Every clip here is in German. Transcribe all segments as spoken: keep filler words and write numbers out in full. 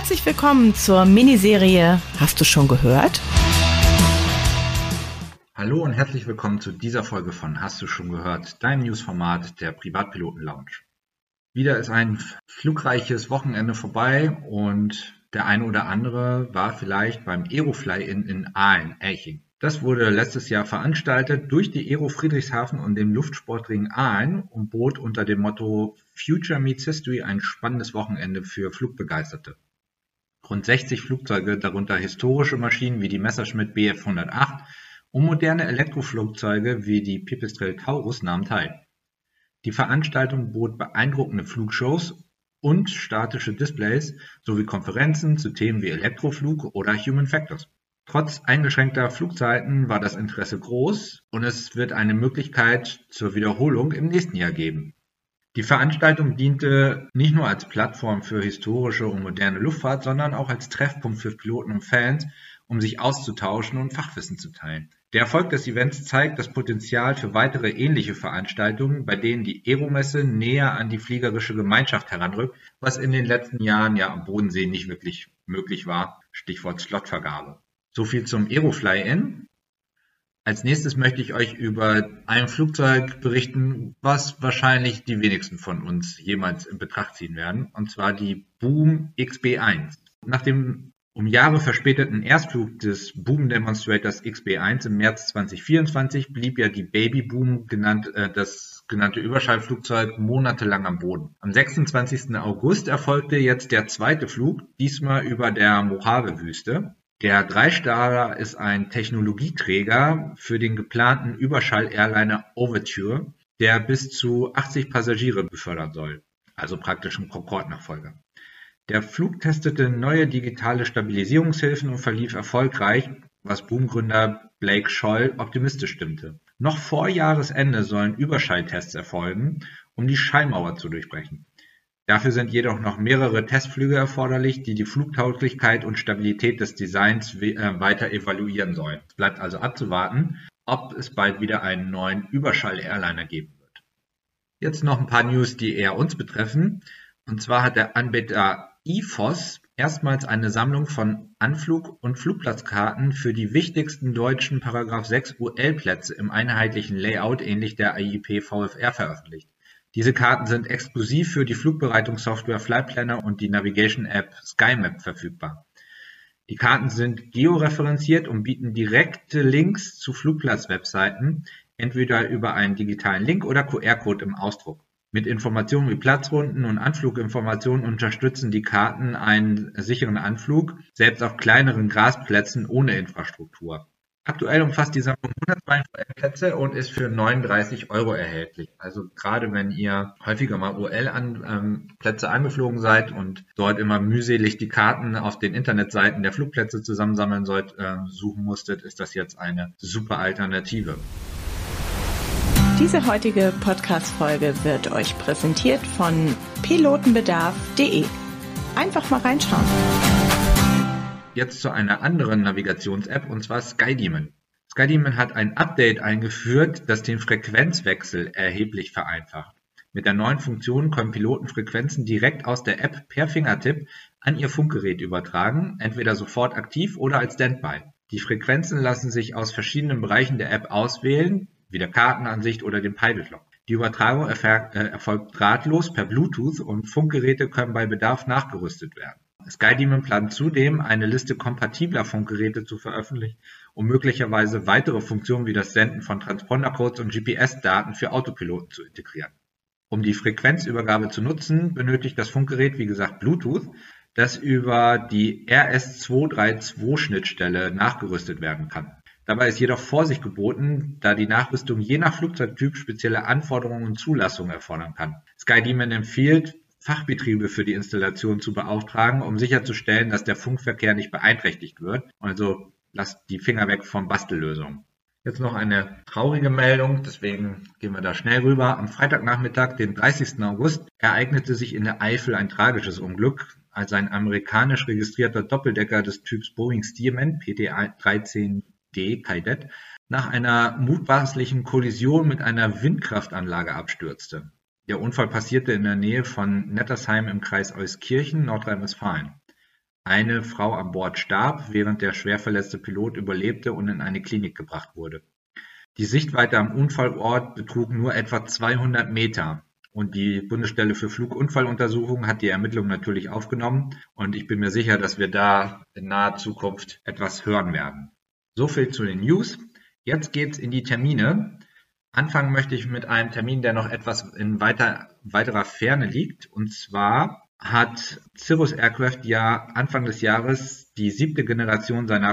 Herzlich willkommen zur Miniserie Hast du schon gehört? Hallo und herzlich willkommen zu dieser Folge von Hast du schon gehört, deinem Newsformat der Privatpiloten Lounge. Wieder ist ein flugreiches Wochenende vorbei und der eine oder andere war vielleicht beim Aerofly-In in Aalen-Elching. Das wurde letztes Jahr veranstaltet durch die Aero Friedrichshafen und den Luftsportring Aalen und bot unter dem Motto Future Meets History ein spannendes Wochenende für Flugbegeisterte. Rund sechzig Flugzeuge, darunter historische Maschinen wie die Messerschmitt B F hundertacht und moderne Elektroflugzeuge wie die Pipistrel Taurus nahmen teil. Die Veranstaltung bot beeindruckende Flugshows und statische Displays sowie Konferenzen zu Themen wie Elektroflug oder Human Factors. Trotz eingeschränkter Flugzeiten war das Interesse groß und es wird eine Möglichkeit zur Wiederholung im nächsten Jahr geben. Die Veranstaltung diente nicht nur als Plattform für historische und moderne Luftfahrt, sondern auch als Treffpunkt für Piloten und Fans, um sich auszutauschen und Fachwissen zu teilen. Der Erfolg des Events zeigt das Potenzial für weitere ähnliche Veranstaltungen, bei denen die Aeromesse näher an die fliegerische Gemeinschaft heranrückt, was in den letzten Jahren ja am Bodensee nicht wirklich möglich war, Stichwort Slotvergabe. So viel zum Aerofly-In. Als nächstes möchte ich euch über ein Flugzeug berichten, was wahrscheinlich die wenigsten von uns jemals in Betracht ziehen werden, und zwar die Boom X B eins. Nach dem um Jahre verspäteten Erstflug des Boom Demonstrators X B eins im März zweitausendvierundzwanzig blieb ja die Baby Boom, genannt, äh, das genannte Überschallflugzeug, monatelang am Boden. Am sechsundzwanzigsten August erfolgte jetzt der zweite Flug, diesmal über der Mojave-Wüste. Der Dreistarter ist ein Technologieträger für den geplanten Überschall-Airliner Overture, der bis zu achtzig Passagiere befördern soll, also praktisch ein Concorde-Nachfolger. Der Flug testete neue digitale Stabilisierungshilfen und verlief erfolgreich, was Boom-Gründer Blake Scholl optimistisch stimmte. Noch vor Jahresende sollen Überschalltests erfolgen, um die Schallmauer zu durchbrechen. Dafür sind jedoch noch mehrere Testflüge erforderlich, die die Flugtauglichkeit und Stabilität des Designs weiter evaluieren sollen. Es bleibt also abzuwarten, ob es bald wieder einen neuen Überschall-Airliner geben wird. Jetzt noch ein paar News, die eher uns betreffen. Und zwar hat der Anbieter I F O S erstmals eine Sammlung von Anflug- und Flugplatzkarten für die wichtigsten deutschen Paragraph sechs U L-Plätze im einheitlichen Layout ähnlich der A I P V F R veröffentlicht. Diese Karten sind exklusiv für die Flugbereitungssoftware Flightplanner und die Navigation-App SkyMap verfügbar. Die Karten sind georeferenziert und bieten direkte Links zu Flugplatz-Webseiten, entweder über einen digitalen Link oder Q R-Code im Ausdruck. Mit Informationen wie Platzrunden und Anfluginformationen unterstützen die Karten einen sicheren Anflug, selbst auf kleineren Grasplätzen ohne Infrastruktur. Aktuell umfasst die Sammlung hundertzweiundvierzig Plätze und ist für neununddreißig Euro erhältlich. Also gerade wenn ihr häufiger mal U L-Plätze an, angeflogen seid und dort immer mühselig die Karten auf den Internetseiten der Flugplätze zusammensammeln sollt, äh, suchen musstet, ist das jetzt eine super Alternative. Diese heutige Podcast-Folge wird euch präsentiert von pilotenbedarf punkt de. Einfach mal reinschauen. Jetzt zu einer anderen Navigations-App, und zwar SkyDemon. SkyDemon hat ein Update eingeführt, das den Frequenzwechsel erheblich vereinfacht. Mit der neuen Funktion können Piloten Frequenzen direkt aus der App per Fingertipp an ihr Funkgerät übertragen, entweder sofort aktiv oder als Standby. Die Frequenzen lassen sich aus verschiedenen Bereichen der App auswählen, wie der Kartenansicht oder dem Pilot Log. Die Übertragung erfolgt, äh, erfolgt drahtlos per Bluetooth und Funkgeräte können bei Bedarf nachgerüstet werden. SkyDemon plant zudem, eine Liste kompatibler Funkgeräte zu veröffentlichen, um möglicherweise weitere Funktionen wie das Senden von Transpondercodes und G P S-Daten für Autopiloten zu integrieren. Um die Frequenzübergabe zu nutzen, benötigt das Funkgerät, wie gesagt, Bluetooth, das über die R S zweihunderzweiunddreißig-Schnittstelle nachgerüstet werden kann. Dabei ist jedoch Vorsicht geboten, da die Nachrüstung je nach Flugzeugtyp spezielle Anforderungen und Zulassungen erfordern kann. SkyDemon empfiehlt, Fachbetriebe für die Installation zu beauftragen, um sicherzustellen, dass der Funkverkehr nicht beeinträchtigt wird. Also lasst die Finger weg von Bastellösungen. Jetzt noch eine traurige Meldung, deswegen gehen wir da schnell rüber. Am Freitagnachmittag, den dreißigsten August, ereignete sich in der Eifel ein tragisches Unglück, als ein amerikanisch registrierter Doppeldecker des Typs Boeing Stearman P T dreizehn D Cadet nach einer mutmaßlichen Kollision mit einer Windkraftanlage abstürzte. Der Unfall passierte in der Nähe von Nettersheim im Kreis Euskirchen, Nordrhein-Westfalen. Eine Frau an Bord starb, während der schwer verletzte Pilot überlebte und in eine Klinik gebracht wurde. Die Sichtweite am Unfallort betrug nur etwa zweihundert Meter. Und die Bundesstelle für Flugunfalluntersuchungen hat die Ermittlungen natürlich aufgenommen. Und ich bin mir sicher, dass wir da in naher Zukunft etwas hören werden. So viel zu den News. Jetzt geht's in die Termine. Anfangen möchte ich mit einem Termin, der noch etwas in weiter, weiterer Ferne liegt. Und zwar hat Cirrus Aircraft ja Anfang des Jahres die siebte Generation seiner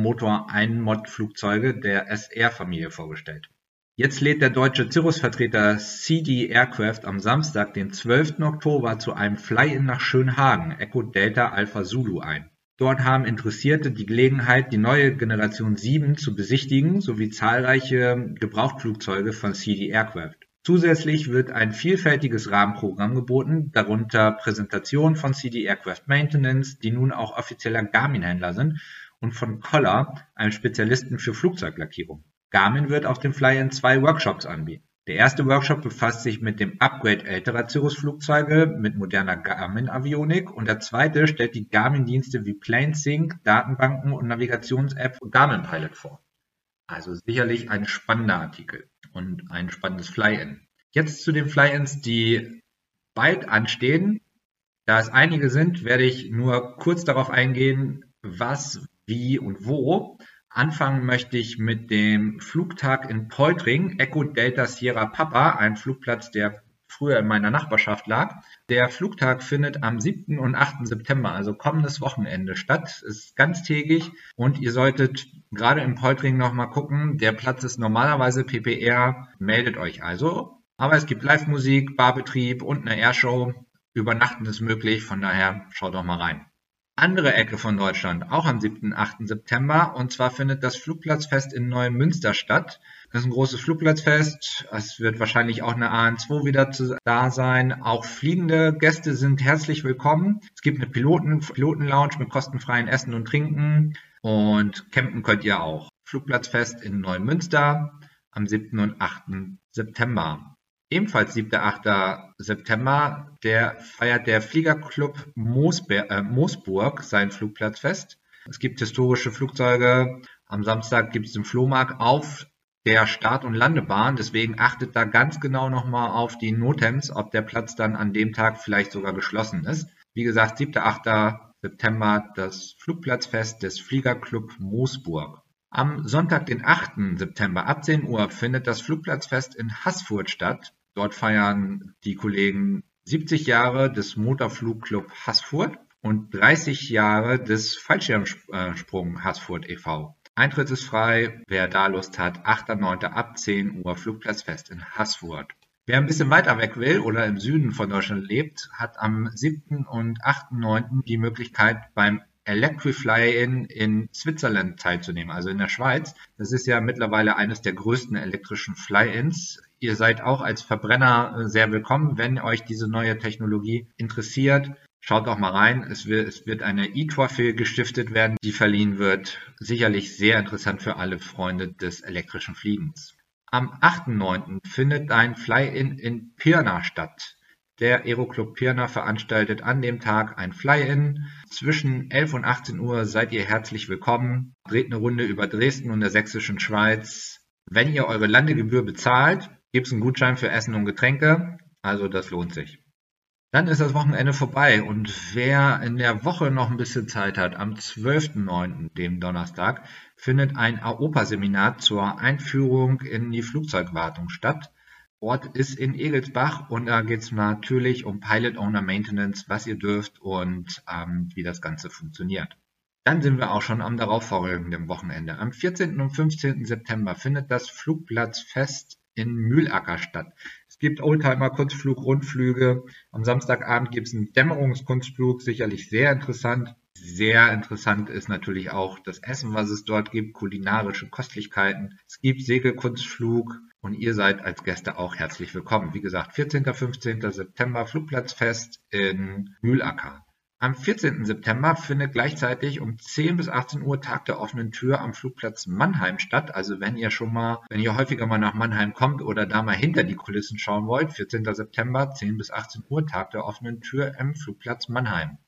Kolben-Motor-Einmod-Flugzeuge der S R-Familie vorgestellt. Jetzt lädt der deutsche Cirrus-Vertreter C D Aircraft am Samstag, den zwölften Oktober, zu einem Fly-In nach Schönhagen, Echo Delta Alpha Zulu ein. Dort haben Interessierte die Gelegenheit, die neue Generation sieben zu besichtigen, sowie zahlreiche Gebrauchtflugzeuge von C D Aircraft. Zusätzlich wird ein vielfältiges Rahmenprogramm geboten, darunter Präsentationen von C D Aircraft Maintenance, die nun auch offizieller Garmin-Händler sind, und von Collar, einem Spezialisten für Flugzeuglackierung. Garmin wird auf dem Fly-In zwei Workshops anbieten. Der erste Workshop befasst sich mit dem Upgrade älterer Cirrus-Flugzeuge mit moderner Garmin-Avionik und der zweite stellt die Garmin-Dienste wie PlaneSync, Datenbanken und Navigations-App und Garmin Pilot vor. Also sicherlich ein spannender Artikel und ein spannendes Fly-In. Jetzt zu den Fly-Ins, die bald anstehen. Da es einige sind, werde ich nur kurz darauf eingehen, was, wie und wo. Anfangen möchte ich mit dem Flugtag in Poltring, Echo Delta Sierra Papa, ein Flugplatz, der früher in meiner Nachbarschaft lag. Der Flugtag findet am siebten und achten September, also kommendes Wochenende, statt. Ist ganztägig und ihr solltet gerade in Poltring nochmal gucken. Der Platz ist normalerweise P P R, meldet euch also. Aber es gibt Live-Musik, Barbetrieb und eine Airshow. Übernachten ist möglich, von daher schaut doch mal rein. Andere Ecke von Deutschland, auch am siebten und achten September, und zwar findet das Flugplatzfest in Neumünster statt. Das ist ein großes Flugplatzfest, es wird wahrscheinlich auch eine A N zwei wieder zu, da sein. Auch fliegende Gäste sind herzlich willkommen. Es gibt eine Piloten, Pilotenlounge mit kostenfreien Essen und Trinken und campen könnt ihr auch. Flugplatzfest in Neumünster am siebten und achten September. Ebenfalls siebten und achten September, der feiert der Fliegerclub Moosber- äh, Moosburg sein Flugplatzfest. Es gibt historische Flugzeuge. Am Samstag gibt es den Flohmarkt auf der Start- und Landebahn. Deswegen achtet da ganz genau nochmal auf die Notems, ob der Platz dann an dem Tag vielleicht sogar geschlossen ist. Wie gesagt, siebten und achten September das Flugplatzfest des Fliegerclub Moosburg. Am Sonntag, den achten September ab zehn Uhr findet das Flugplatzfest in Haßfurt statt. Dort feiern die Kollegen siebzig Jahre des Motorflugclub Haßfurt und dreißig Jahre des Fallschirmsprung Haßfurt e V Eintritt ist frei, wer da Lust hat, achter neunten ab zehn Uhr Flugplatzfest in Haßfurt. Wer ein bisschen weiter weg will oder im Süden von Deutschland lebt, hat am siebten und achten neunten die Möglichkeit, beim Electrifly-In in Switzerland teilzunehmen, also in der Schweiz. Das ist ja mittlerweile eines der größten elektrischen Fly-Ins. Ihr seid auch als Verbrenner sehr willkommen, wenn euch diese neue Technologie interessiert. Schaut doch mal rein. Es wird, es wird eine E-Trophy gestiftet werden, die verliehen wird. Sicherlich sehr interessant für alle Freunde des elektrischen Fliegens. Am achten neunten findet ein Fly-In in Pirna statt. Der Aeroclub Pirna veranstaltet an dem Tag ein Fly-In. Zwischen elf und achtzehn Uhr seid ihr herzlich willkommen. Dreht eine Runde über Dresden und der sächsischen Schweiz. Wenn ihr eure Landegebühr bezahlt, gibt es einen Gutschein für Essen und Getränke. Also das lohnt sich. Dann ist das Wochenende vorbei und wer in der Woche noch ein bisschen Zeit hat, am zwölften neunten, dem Donnerstag, findet ein A O P A-Seminar zur Einführung in die Flugzeugwartung statt. Ort ist in Egelsbach und da geht es natürlich um Pilot Owner Maintenance, was ihr dürft und ähm, wie das Ganze funktioniert. Dann sind wir auch schon am darauffolgenden Wochenende. Am vierzehnten und fünfzehnten September findet das Flugplatzfest in Mühlacker statt. Es gibt Oldtimer-Kunstflug, Rundflüge. Am Samstagabend gibt es einen Dämmerungskunstflug, sicherlich sehr interessant. Sehr interessant ist natürlich auch das Essen, was es dort gibt, kulinarische Köstlichkeiten. Es gibt Segelkunstflug und ihr seid als Gäste auch herzlich willkommen. Wie gesagt, vierzehnten und fünfzehnten September Flugplatzfest in Mühlacker. Am vierzehnten September findet gleichzeitig um zehn bis achtzehn Uhr Tag der offenen Tür am Flugplatz Mannheim statt. Also wenn ihr schon mal, wenn ihr häufiger mal nach Mannheim kommt oder da mal hinter die Kulissen schauen wollt, vierzehnten September, zehn bis achtzehn Uhr Tag der offenen Tür am Flugplatz Mannheim.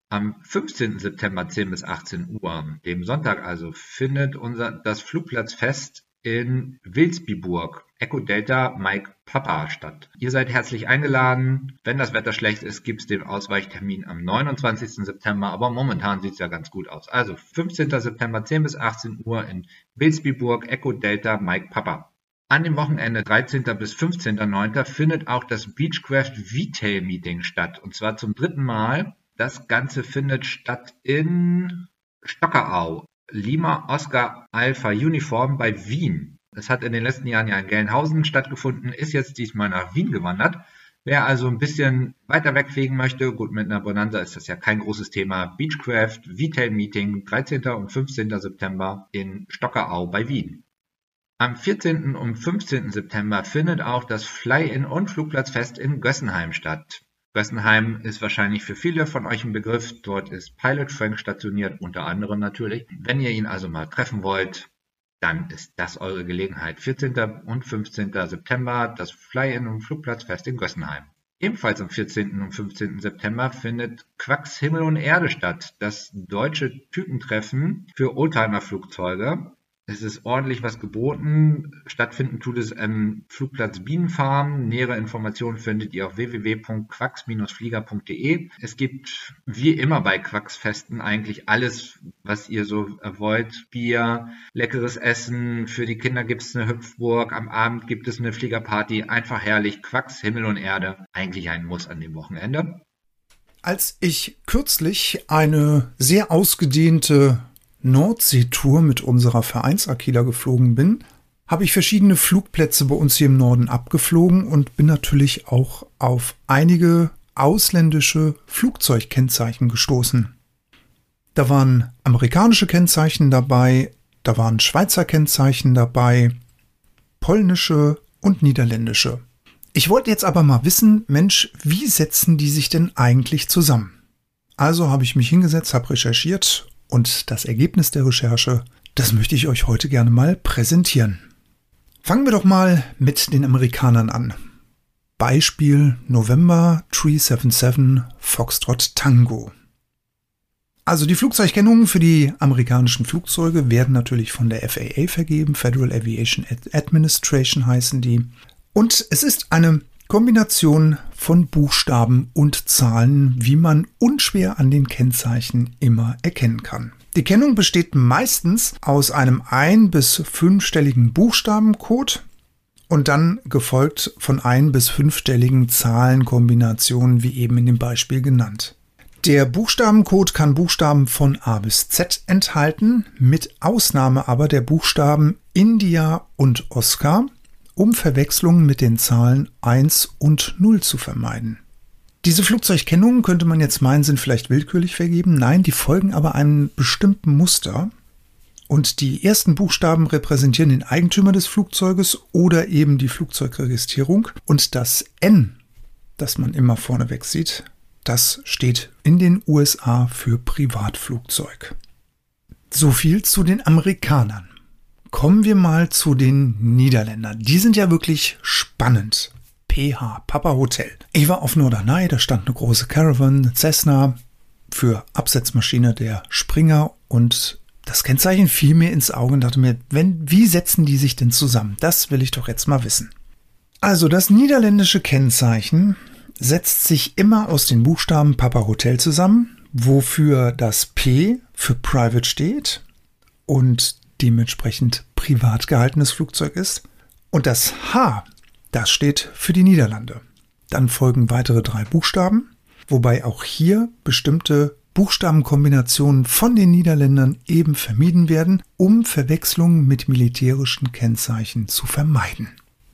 Am fünfzehnten September zehn bis achtzehn Uhr, dem Sonntag also, findet unser das Flugplatzfest in Wilsbiburg, Echo Delta Mike Papa statt. Ihr seid herzlich eingeladen. Wenn das Wetter schlecht ist, gibt es den Ausweichtermin am neunundzwanzigsten September, aber momentan sieht es ja ganz gut aus. Also fünfzehnten September zehn bis achtzehn Uhr in Wilsbiburg, Echo Delta Mike Papa. An dem Wochenende dreizehnten bis fünfzehnten neunten findet auch das Beechcraft V-Tail Meeting statt, und zwar zum dritten Mal. Das Ganze findet statt in Stockerau, Lima Oscar Alpha Uniform bei Wien. Es hat in den letzten Jahren ja in Gelnhausen stattgefunden, ist jetzt diesmal nach Wien gewandert. Wer also ein bisschen weiter wegfliegen möchte, gut, mit einer Bonanza ist das ja kein großes Thema. Beechcraft V-Tail Meeting, dreizehnten und fünfzehnten September in Stockerau bei Wien. Am vierzehnten und fünfzehnten September findet auch das Fly-In- und Flugplatzfest in Gössenheim statt. Gössenheim ist wahrscheinlich für viele von euch ein Begriff. Dort ist Pilot Frank stationiert, unter anderem natürlich. Wenn ihr ihn also mal treffen wollt, dann ist das eure Gelegenheit. vierzehnten und fünfzehnten September das Fly-In- und Flugplatzfest in Gössenheim. Ebenfalls am vierzehnten und fünfzehnten September findet Quacks Himmel und Erde statt, das deutsche Typentreffen für Oldtimer-Flugzeuge. Es ist ordentlich was geboten. Stattfinden tut es am Flugplatz Bienenfarm. Nähere Informationen findet ihr auf w w w punkt quacks flieger punkt d e. Es gibt wie immer bei Quacksfesten eigentlich alles, was ihr so wollt. Bier, leckeres Essen. Für die Kinder gibt es eine Hüpfburg. Am Abend gibt es eine Fliegerparty. Einfach herrlich. Quacks, Himmel und Erde. Eigentlich ein Muss an dem Wochenende. Als ich kürzlich eine sehr ausgedehnte Nordseetour mit unserer Vereins-Aquila geflogen bin, habe ich verschiedene Flugplätze bei uns hier im Norden abgeflogen und bin natürlich auch auf einige ausländische Flugzeugkennzeichen gestoßen. Da waren amerikanische Kennzeichen dabei, da waren Schweizer Kennzeichen dabei, polnische und niederländische. Ich wollte jetzt aber mal wissen, Mensch, wie setzen die sich denn eigentlich zusammen? Also habe ich mich hingesetzt, habe recherchiert. Und das Ergebnis der Recherche, das möchte ich euch heute gerne mal präsentieren. Fangen wir doch mal mit den Amerikanern an. Beispiel November drei sieben sieben Foxtrot Tango. Also die Flugzeugkennungen für die amerikanischen Flugzeuge werden natürlich von der F A A vergeben. Federal Aviation Administration heißen die. Und es ist eine Kombination von Buchstaben und Zahlen, wie man unschwer an den Kennzeichen immer erkennen kann. Die Kennung besteht meistens aus einem ein- bis fünfstelligen Buchstabencode und dann gefolgt von ein- bis fünfstelligen Zahlenkombinationen, wie eben in dem Beispiel genannt. Der Buchstabencode kann Buchstaben von A bis Z enthalten, mit Ausnahme aber der Buchstaben India und Oscar, um Verwechslungen mit den Zahlen eins und null zu vermeiden. Diese Flugzeugkennungen, könnte man jetzt meinen, sind vielleicht willkürlich vergeben. Nein, die folgen aber einem bestimmten Muster. Und die ersten Buchstaben repräsentieren den Eigentümer des Flugzeuges oder eben die Flugzeugregistrierung. Und das N, das man immer vorneweg sieht, das steht in den U S A für Privatflugzeug. So viel zu den Amerikanern. Kommen wir mal zu den Niederländern. Die sind ja wirklich spannend. P H, Papa Hotel. Ich war auf Norderney, da stand eine große Caravan, Cessna, für Absetzmaschine der Springer, und das Kennzeichen fiel mir ins Auge und dachte mir, wenn, wie setzen die sich denn zusammen? Das will ich doch jetzt mal wissen. Also das niederländische Kennzeichen setzt sich immer aus den Buchstaben Papa Hotel zusammen, wofür das P für Private steht und dementsprechend privat gehaltenes Flugzeug ist. Und das H, das steht für die Niederlande. Dann folgen weitere drei Buchstaben, wobei auch hier bestimmte Buchstabenkombinationen von den Niederländern eben vermieden werden, um Verwechslungen mit militärischen Kennzeichen zu vermeiden.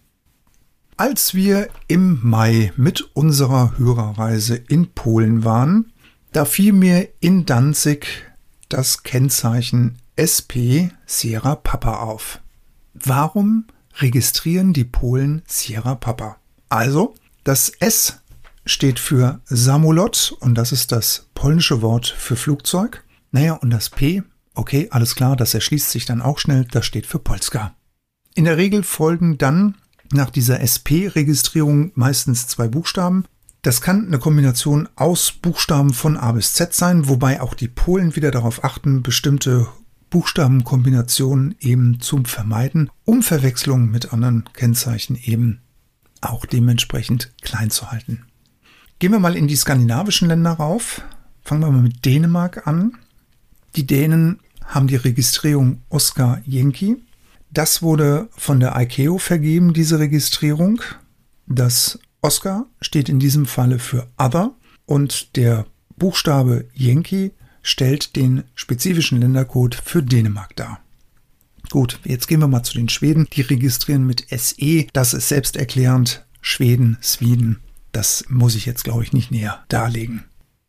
Als wir im Mai mit unserer Hörerreise in Polen waren, da fiel mir in Danzig das Kennzeichen S P Sierra Papa auf. Warum registrieren die Polen Sierra Papa? Also, das S steht für Samolot und das ist das polnische Wort für Flugzeug. Naja, und das P, okay, alles klar, das erschließt sich dann auch schnell, das steht für Polska. In der Regel folgen dann nach dieser S P-Registrierung meistens zwei Buchstaben. Das kann eine Kombination aus Buchstaben von A bis Z sein, wobei auch die Polen wieder darauf achten, bestimmte Buchstabenkombinationen eben zu vermeiden, um Verwechslungen mit anderen Kennzeichen eben auch dementsprechend klein zu halten. Gehen wir mal in die skandinavischen Länder rauf. Fangen wir mal mit Dänemark an. Die Dänen haben die Registrierung Oscar Yankee. Das wurde von der I C A O vergeben, diese Registrierung. Das Oscar steht in diesem Falle für Other und der Buchstabe Yankee stellt den spezifischen Ländercode für Dänemark dar. Gut, jetzt gehen wir mal zu den Schweden. Die registrieren mit S E. Das ist selbsterklärend. Schweden, Sweden. Das muss ich jetzt, glaube ich, nicht näher darlegen.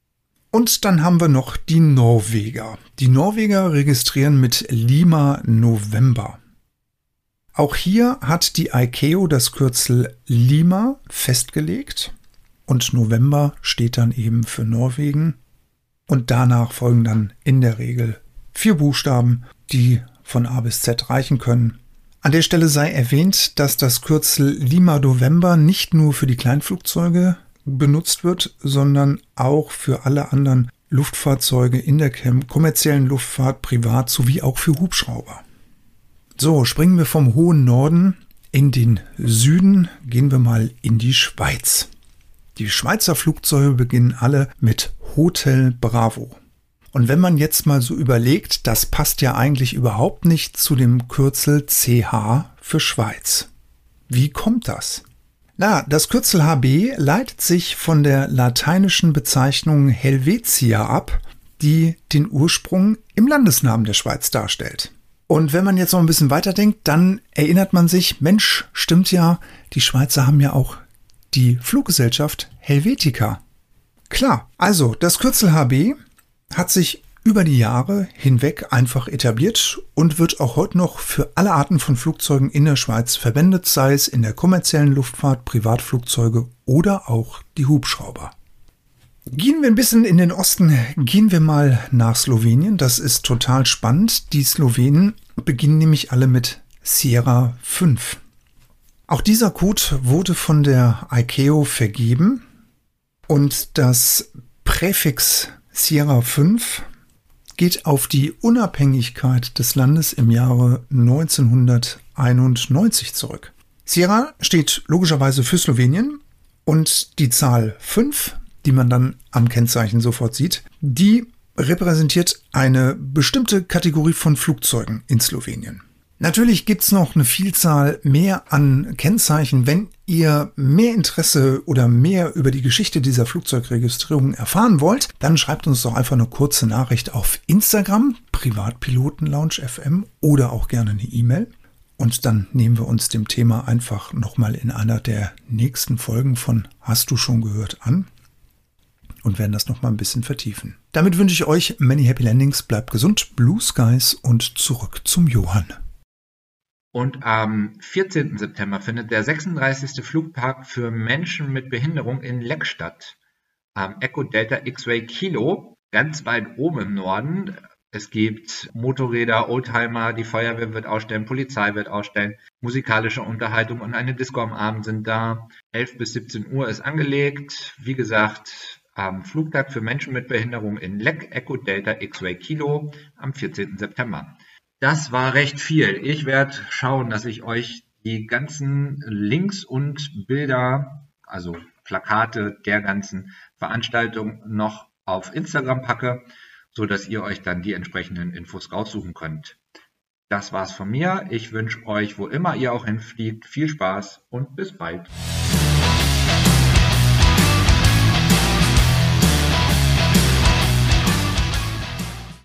Und dann haben wir noch die Norweger. Die Norweger registrieren mit Lima November. Auch hier hat die I C A O das Kürzel Lima festgelegt und November steht dann eben für Norwegen. Und danach folgen dann in der Regel vier Buchstaben, die von A bis Z reichen können. An der Stelle sei erwähnt, dass das Kürzel Lima November nicht nur für die Kleinflugzeuge benutzt wird, sondern auch für alle anderen Luftfahrzeuge in der kommerziellen Luftfahrt, privat sowie auch für Hubschrauber. So, springen wir vom hohen Norden in den Süden, gehen wir mal in die Schweiz. Die Schweizer Flugzeuge beginnen alle mit Hotel Bravo. Und wenn man jetzt mal so überlegt, das passt ja eigentlich überhaupt nicht zu dem Kürzel C H für Schweiz. Wie kommt das? Na, das Kürzel H B leitet sich von der lateinischen Bezeichnung Helvetia ab, die den Ursprung im Landesnamen der Schweiz darstellt. Und wenn man jetzt noch ein bisschen weiterdenkt, dann erinnert man sich, Mensch, stimmt ja, die Schweizer haben ja auch die Fluggesellschaft Helvetica. Klar, also das Kürzel H B hat sich über die Jahre hinweg einfach etabliert und wird auch heute noch für alle Arten von Flugzeugen in der Schweiz verwendet, sei es in der kommerziellen Luftfahrt, Privatflugzeuge oder auch die Hubschrauber. Gehen wir ein bisschen in den Osten, gehen wir mal nach Slowenien. Das ist total spannend. Die Slowenen beginnen nämlich alle mit Sierra fünf. Auch dieser Code wurde von der I C A O vergeben und das Präfix Sierra fünf geht auf die Unabhängigkeit des Landes im Jahre neunzehnhunderteinundneunzig zurück. Sierra steht logischerweise für Slowenien und die Zahl fünf, die man dann am Kennzeichen sofort sieht, die repräsentiert eine bestimmte Kategorie von Flugzeugen in Slowenien. Natürlich gibt es noch eine Vielzahl mehr an Kennzeichen. Wenn ihr mehr Interesse oder mehr über die Geschichte dieser Flugzeugregistrierung erfahren wollt, dann schreibt uns doch einfach eine kurze Nachricht auf Instagram, Privatpilotenlounge F M, oder auch gerne eine E-Mail. Und dann nehmen wir uns dem Thema einfach nochmal in einer der nächsten Folgen von Hast du schon gehört an und werden das nochmal ein bisschen vertiefen. Damit wünsche ich euch many happy landings, bleibt gesund, Blue Skies und zurück zum Johann. Und am vierzehnten September findet der sechsunddreißigste Flugtag für Menschen mit Behinderung in Leck statt. Am Echo Delta X-Ray Kilo, ganz weit oben im Norden. Es gibt Motorräder, Oldtimer, die Feuerwehr wird ausstellen, Polizei wird ausstellen, musikalische Unterhaltung und eine Disco am Abend sind da. elf bis siebzehn Uhr ist angelegt. Wie gesagt, am Flugtag für Menschen mit Behinderung in Leck, Echo Delta X-Ray Kilo am vierzehnten September. Das war recht viel. Ich werde schauen, dass ich euch die ganzen Links und Bilder, also Plakate der ganzen Veranstaltung noch auf Instagram packe, so dass ihr euch dann die entsprechenden Infos raussuchen könnt. Das war's von mir. Ich wünsche euch, wo immer ihr auch hinfliegt, viel Spaß und bis bald.